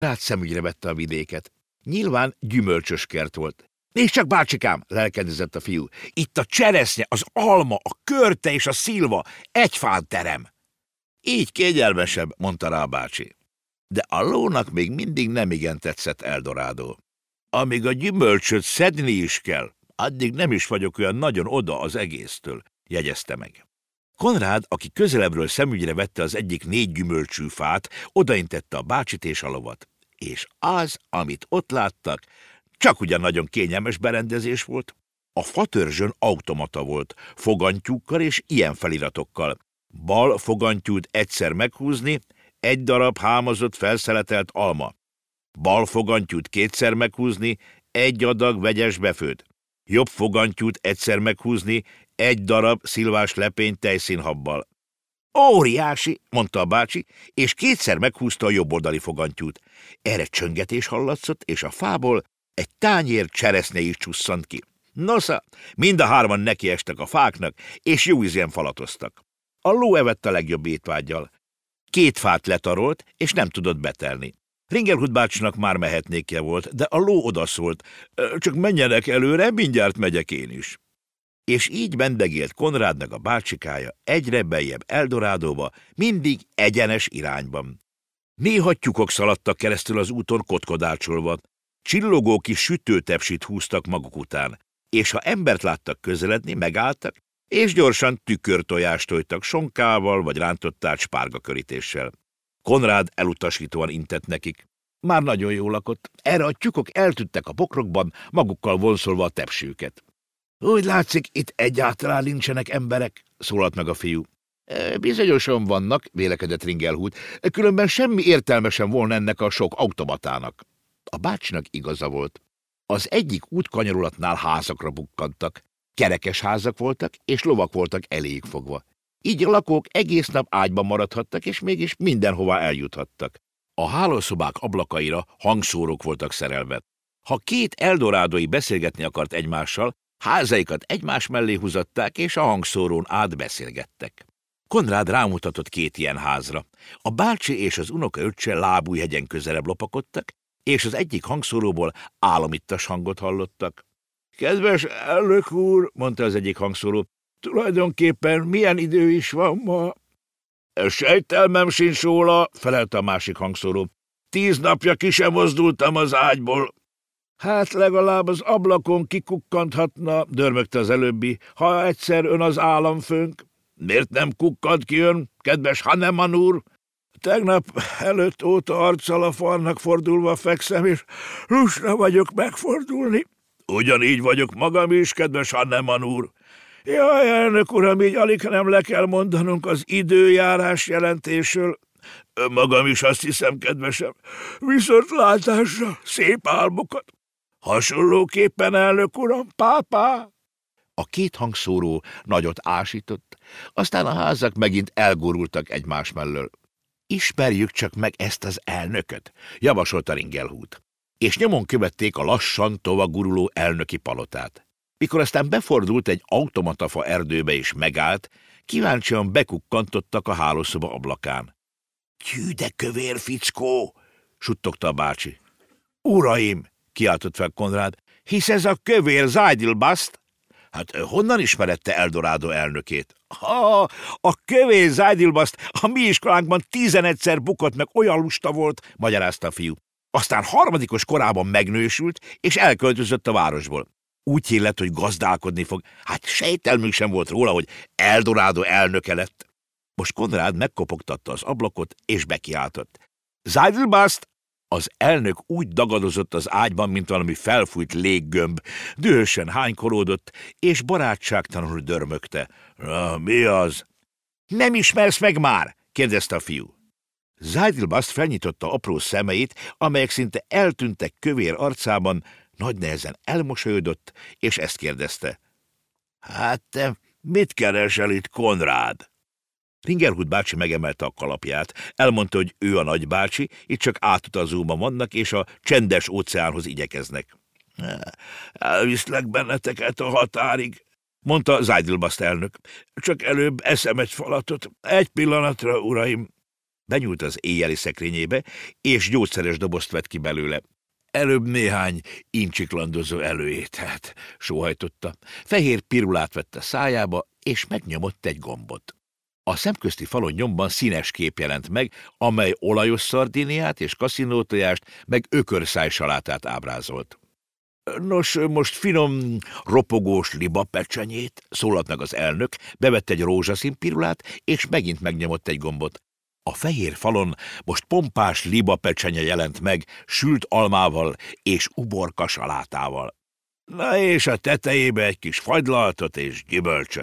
Rád szemügyre vette a vidéket. Nyilván gyümölcsös kert volt. Nézd csak, bácsikám, lelkedezett a fiú. Itt a cseresznye, az alma, a körte és a szilva egy fán terem. Így kényelmesebb, mondta rá a bácsi. De a lónak még mindig nemigen tetszett Eldorádó. Amíg a gyümölcsöt szedni is kell, addig nem is vagyok olyan nagyon oda az egésztől, jegyezte meg. Konrád, aki közelebbről szemügyre vette az egyik 4 gyümölcsű fát, odaintette a bácsit és a lovat. És az, amit ott láttak, csak ugyan nagyon kényelmes berendezés volt. A fatörzsön automata volt, fogantyúkkal és ilyen feliratokkal. Bal fogantyút egyszer meghúzni, 1 darab hámozott felszeletelt alma. Bal fogantyút 2-szer meghúzni, 1 adag vegyes befőtt. Jobb fogantyút egyszer meghúzni, 1 darab szilvás lepény tejszínhabbal. Óriási, mondta a bácsi, és 2-szer meghúzta a jobboldali fogantyút. Erre csöngetés hallatszott, és a fából egy tányér cseresznye is csusszant ki. Nosza, mind a 3-an nekiestek a fáknak, és jó ízűen falatoztak. A ló evett a legjobb étvággyal. 2 fát letarolt, és nem tudott betelni. Ringelhut bácsinak már mehetnékje volt, de a ló odaszólt. Csak menjenek előre, mindjárt megyek én is. És így mendegélt Konrád meg a bácsikája egyre beljebb Eldorádóba, mindig egyenes irányban. Néha tyúkok szaladtak keresztül az úton kotkodácsolva, csillogó kis sütőtepsit húztak maguk után, és ha embert láttak közeledni, megálltak, és gyorsan tükörtojást tojtak sonkával vagy rántott át spárgakörítéssel. Konrád elutasítóan intett nekik. Már nagyon jól lakott, erre a tyúkok eltűntek a bokrokban, magukkal vonszolva a tepsőket. Úgy látszik, itt egyáltalán nincsenek emberek, szólalt meg a fiú. Bizonyosan vannak, vélekedett Ringelhut, különben semmi értelme sem volna ennek a sok automatának. A bácsinak igaza volt. Az egyik útkanyarulatnál házakra bukkantak. Kerekes házak voltak, és lovak voltak eléjük fogva. Így a lakók egész nap ágyban maradhattak, és mégis mindenhová eljuthattak. A hálószobák ablakaira hangszórók voltak szerelve. Ha 2 eldorádói beszélgetni akart egymással, házaikat egymás mellé húzatták, és a hangszórón át beszélgettek. Konrád rámutatott 2 ilyen házra. A bácsi és az unokaöccse Lábújhegyen közelebb lopakodtak, és az egyik hangszóróból álomittas hangot hallottak. Kedves elnök úr, mondta az egyik hangszóró, tulajdonképpen milyen idő is van ma? Sejtelmem sincs róla, felelte a másik hangszóró. 10 napja ki sem mozdultam az ágyból. Hát legalább az ablakon kikukkanthatna, dörmögte az előbbi, ha egyszer ön az államfőnk. Miért nem kukkant ki ön, kedves Hannemann úr? Tegnap előtt óta arccal a falnak fordulva fekszem, és lusta vagyok megfordulni. Ugyanígy vagyok magam is, kedves Hannemann úr. Jaj, elnök uram, így alig nem le kell mondanunk az időjárás jelentésről. Magam is azt hiszem, kedvesem, viszontlátásra, szép álmokat. Hasonlóképpen, elnök uram, pápá! A 2 hangszóró nagyot ásított, aztán a házak megint elgurultak egymás mellől. Ismerjük csak meg ezt az elnököt, javasolta Ringelhut, és nyomon követték a lassan tovaguruló elnöki palotát. Mikor aztán befordult egy automatafa erdőbe és megállt, kíváncsian bekukkantottak a hálószoba ablakán. Tyű, de kövér fickó! Suttogta a bácsi. Uraim! Kiáltott fel Konrád. Hisz ez a kövér Zeidelbast? Hát honnan ismerette Eldorádó elnökét? A kövér Zeidelbast a mi iskolánkban 11-szer bukott, meg olyan lusta volt, magyarázta a fiú. Aztán 3. korában megnősült, és elköltözött a városból. Úgy hírlett, hogy gazdálkodni fog. Hát sejtelmünk sem volt róla, hogy Eldorádó elnöke lett. Most Konrád megkopogtatta az ablakot, és bekiáltott. Zeidelbast! Az elnök úgy dagadozott az ágyban, mint valami felfújt léggömb, dühösen hánykolódott, és barátságtalanul dörmögte. Mi az? Nem ismersz meg már? Kérdezte a fiú. Zeidelbast felnyitotta apró szemeit, amelyek szinte eltűntek kövér arcában, nagy nehezen elmosolyodott, és ezt kérdezte. Hát te mit keresel itt, Konrád? Ringelhut bácsi megemelte a kalapját, elmondta, hogy ő a nagybácsi, itt csak átutazóban vannak, és a csendes óceánhoz igyekeznek. Elviszlek benneteket a határig, mondta Zeidelbast elnök. Csak előbb eszem egy falatot. Egy pillanatra, uraim. Benyúlt az éjjeli szekrényébe, és gyógyszeres dobozt vett ki belőle. Előbb néhány incsiklandozó előételt, sóhajtotta. Fehér pirulát vette szájába, és megnyomott egy gombot. A szemközti falon nyomban színes kép jelent meg, amely olajos szardiniát és kaszinótojást, meg ökörszájsalátát ábrázolt. Nos, most finom, ropogós libapecsenyét, szólalt meg az elnök, bevett egy rózsaszín pirulát, és megint megnyomott egy gombot. A fehér falon most pompás libapecsenye jelent meg, sült almával és uborka salátával. Na és a tetejébe egy kis fagylaltot és gyümölcsöt.